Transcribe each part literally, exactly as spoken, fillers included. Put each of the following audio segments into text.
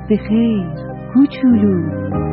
به خیر کوچولو.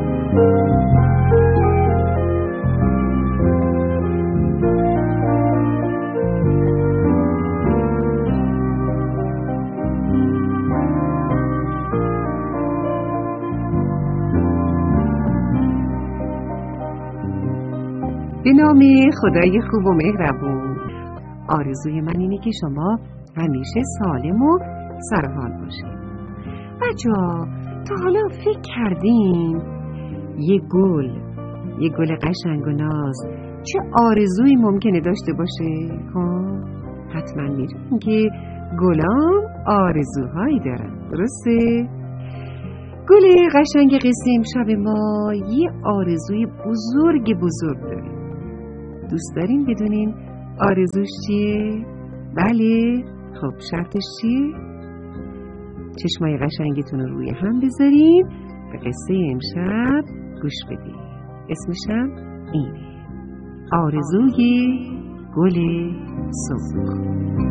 به نام خدای خوب و مهربون. آرزوی من اینه که شما همیشه سالم و سرحال باشید. بچه‌ها تا حالا فکر کردین یه گل یه گل قشنگ و ناز چه آرزویی ممکنه داشته باشه؟ ها حتما میدونین که گلام آرزوهایی دارن، درسته؟ گل قشنگ قصه امشب ما یه آرزوی بزرگ بزرگ داره. دوست دارین بدونین آرزوش چیه؟ بله؟ خب شرطش چیه؟ چشمای قشنگتون رو روی هم بذارین به قصه امشب گوش بدین. اسمشم اینه، آرزوی گل سرخ.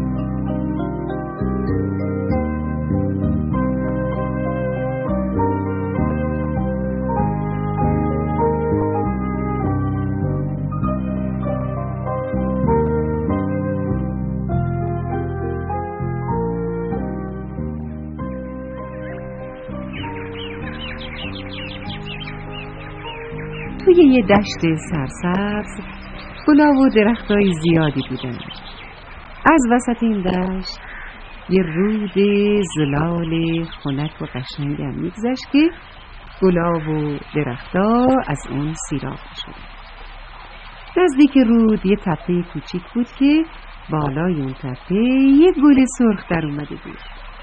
توی یه دشت سرسبز گلا و درختای زیادی بودن. از وسط این دشت یه رود زلال خنک و قشنگ هم میگذشت که گلا و درختا از اون سیراب شد. نزدیک رود یه تپه کوچیک بود که بالای اون تپه یه گل سرخ در اومده بود.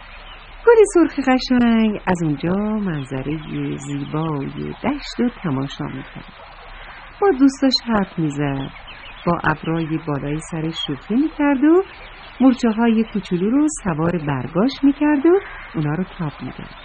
گل سرخ قشنگ از اونجا منظره زیبای دشت رو تماشا میکرد. با دوستاش حرف میزد، با ابرای بالای سرش شوخی میکرد و مورچه های کوچولو رو سوار برگاش میکرد و اونا رو تاب میداد.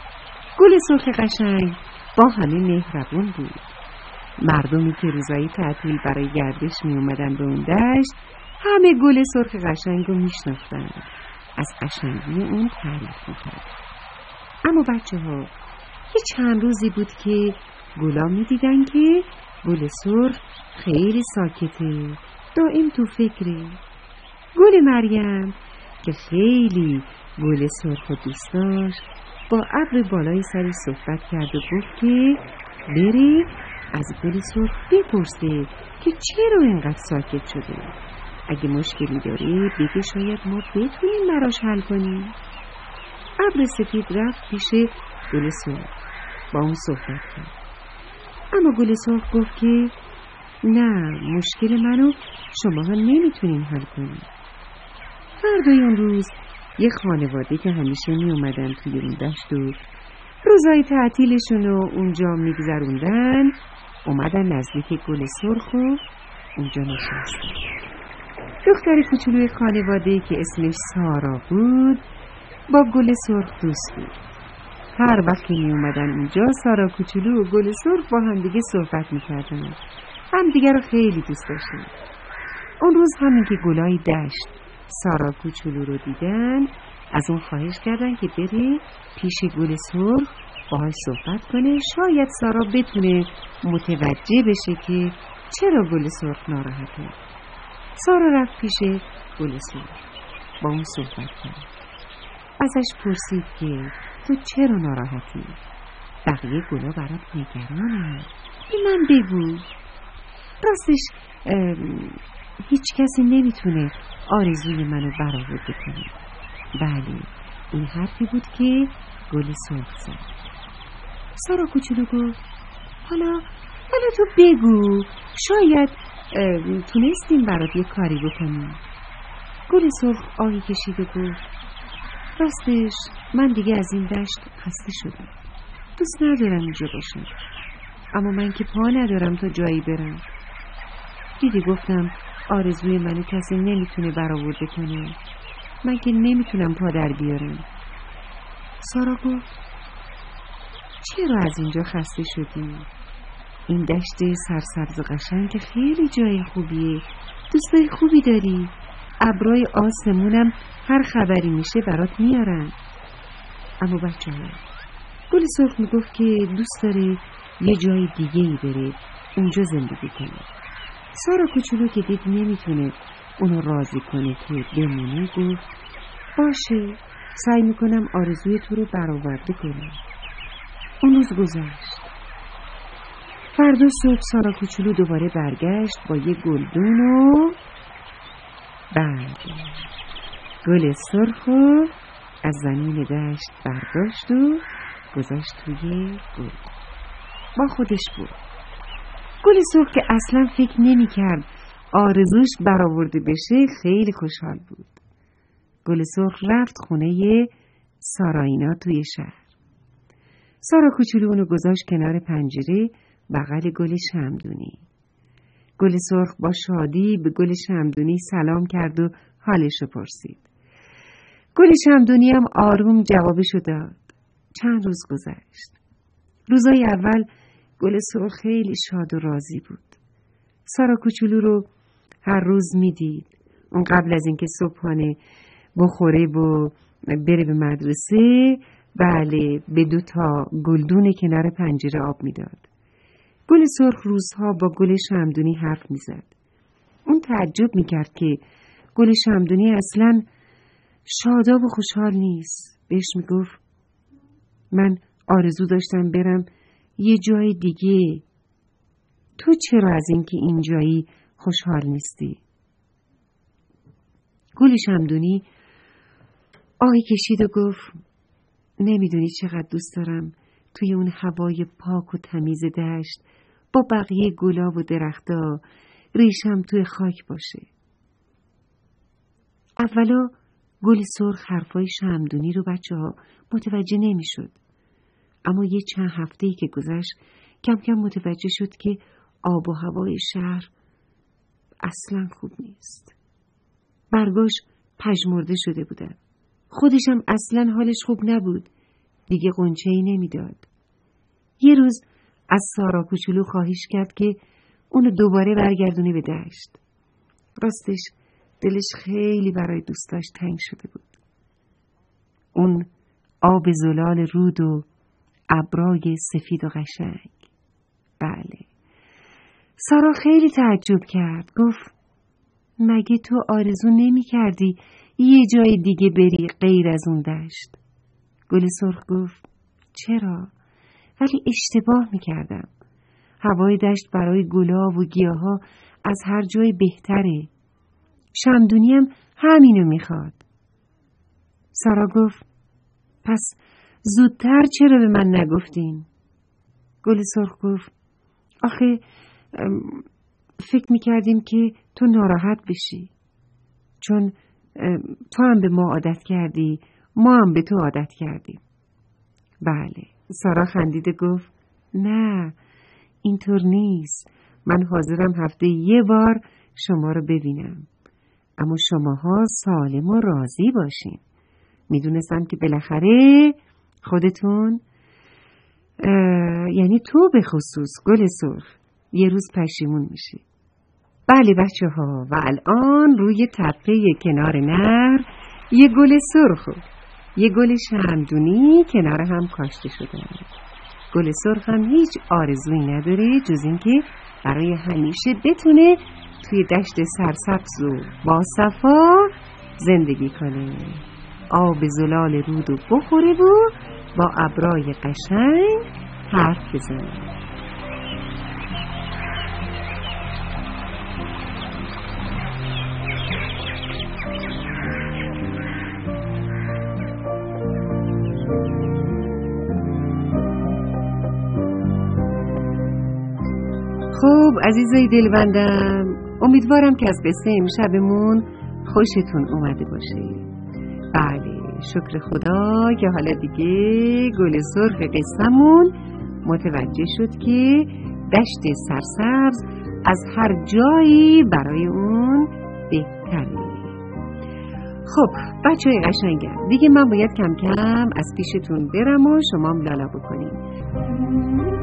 گل سرخ قشنگ با همه مهربون بود. مردمی که روزایی تعطیل برای گردش میومدن به اون دشت همه گل سرخ قشنگ رو میشناختن، از قشنگی اون تعریف میکرد. اما بچه ها یه چند روزی بود که گلا میدیدن که گل سرخ خیلی ساکته، دائم تو فکره. گل مریم که خیلی گل سرخ و دوست داشت با ابر بالای سرش صحبت کرد و گفت که بره از گل سرخ بپرسه که چرا اینقدر ساکت شده. اگه مشکلی داره بگه شاید ما بتونیم براش حل کنیم. ابر سفید رفت پیش گل سرخ با اون صحبت کرد. اما گل سرخ گفت که نه، مشکل منو شماها نمیتونین حل کنین. فردای اون روز یه خانواده که همیشه می اومدن توی اون دشت و روزای تعطیلشون رو اونجا میگذروندن اومدن نزدیک گل سرخ و اونجا نشستن. دختر کوچولوی خانواده که اسمش سارا بود با گل سرخ دوست بود. هر وقت که می اومدن اونجا سارا کوچولو و گل سرخ با هم دیگه صحبت میکردن. هم دیگه رو خیلی دوست داشتن. اون روز همین که گلای دشت سارا کوچولو رو دیدن از اون خواهش کردن که بره پیش گل سرخ باهاش صحبت کنه، شاید سارا بتونه متوجه بشه که چرا گل سرخ ناراحته. سارا رفت پیش گل سرخ با اون صحبت کرد. ازش پرسید که تو چرا ناراحتی؟ بقیه گلا برات نگرانه، به من بگو. راستش هیچ کسی نمیتونه آرزوی منو برآورده کنه. بله، این حرفی بود که گل سرخ زد. سارا کوچولو گفت حالا حالا تو بگو، شاید تونستیم برات یه کاری بکنیم. گل سرخ آهی کشید و گفت راستش من دیگه از این دشت خسته شدم، دوست ندارم اینجا باشم، اما من که پا ندارم تا جایی برم. دیدی گفتم آرزوی منو کسی نمیتونه برآورده کنه، من که نمیتونم پا در بیارم. سارا گفت چرا از اینجا خسته شدی؟ این دشت سرسبز و قشنگ که خیلی جای خوبیه، دوستای خوبی داری، ابرای آسمونم هر خبری میشه برات میارن. اما بچه‌ها گل سرخ میگفت که دوست داره یه جای دیگه ای بره اونجا زندگی کنه. سارا کوچولو که دید نمیتونه اونو راضی کنه که بمونه گفت باشه، سعی میکنم آرزوی تو رو برآورده کنم. اون روز گذشت. فردا صبح سارا کوچولو دوباره برگشت با یه گلدون و بعد گل سرخو از زمین دشت برداشت و گذاشت توی گل. با خودش بود. گل سرخ که اصلا فکر نمی کرد آرزوش برآورده بشه خیلی خوشحال بود. گل سرخ رفت خونه ساراینا توی شهر. سارا کوچولو اونو گذاشت کنار پنجره بغل گل شمعدونی. گل سرخ با شادی به گل شمعدونی سلام کرد و حالشو پرسید. گل شمعدونی هم آروم جوابشو داد. چند روز گذشت. روزای اول گل سرخ خیلی شاد و راضی بود. سارا کوچولو رو هر روز میدید. اون قبل از اینکه صبحانه بخوره و بره به مدرسه، بله، به دو تا گلدون کنار پنجره آب میداد. گل سرخ روزها با گل شمعدونی حرف میزد. اون تعجب میکرد که گل شمعدونی اصلاً شاداب و خوشحال نیست. بهش میگفت من آرزو داشتم برم یه جای دیگه. تو چرا از اینکه این جایی خوشحال نیستی؟ گل شمعدونی آهی کشید و گفت نمیدونی چقدر دوست دارم توی اون هوای پاک و تمیز دشت با بقیه گلا و درختا ریشم توی خاک باشه. اولا گل سرخ حرفای شمعدونی رو بچه ها متوجه نمی شد. اما یه چند هفته‌ای که گذشت کم کم متوجه شد که آب و هوای شهر اصلا خوب نیست. برگاش پژمرده شده بودن. خودشم اصلا حالش خوب نبود. دیگه غنچه‌ای نمیداد. یه روز از سارا کوچولو خواهش کرد که اونو دوباره برگردونه به دشت. راستش دلش خیلی برای دوستاش تنگ شده بود. اون آب زلال رود و ابرای سفید و قشنگ. بله. سارا خیلی تعجب کرد. گفت مگه تو آرزو نمی کردی یه جای دیگه بری غیر از اون دشت؟ گل سرخ گفت چرا؟ ولی اشتباه می کردم. هوای دشت برای گلا و گیاها از هر جای بهتره. شمعدونی هم همینو میخواد. سارا گفت پس زودتر چرا به من نگفتین؟ گل سرخ گفت آخه فکر میکردیم که تو ناراحت بشی، چون تو هم به ما عادت کردی، ما هم به تو عادت کردیم. بله. سارا خندیده گفت نه، اینطور نیست. من حاضرم هفته یه بار شما رو ببینم، اما شماها سالم و راضی باشین. میدونستم که بالاخره خودتون، یعنی تو به خصوص گل سرخ، یه روز پشیمون میشی. بله بچه ها، و الان روی تپه کنار نهر یه گل سرخ و یه گل شمعدونی کنار هم کاشته شدن. گل سرخ هم هیچ آرزویی نداره جز اینکه برای همیشه بتونه توی دشت سرسبز و با صفا زندگی کنه، آب زلال رود و بخوره و با ابرای قشنگ حرف بزنه. خب عزیزای دلبندم، امیدوارم که از قصه امشبمون خوشتون اومده باشه. بله، شکر خدا که حالا دیگه گل سرخ قصه‌مون متوجه شد که دشت سرسبز از هر جایی برای اون بهتره. خب بچه‌های قشنگم، دیگه من باید کم کم از پیشتون برم و شما هم لالا بکنیم.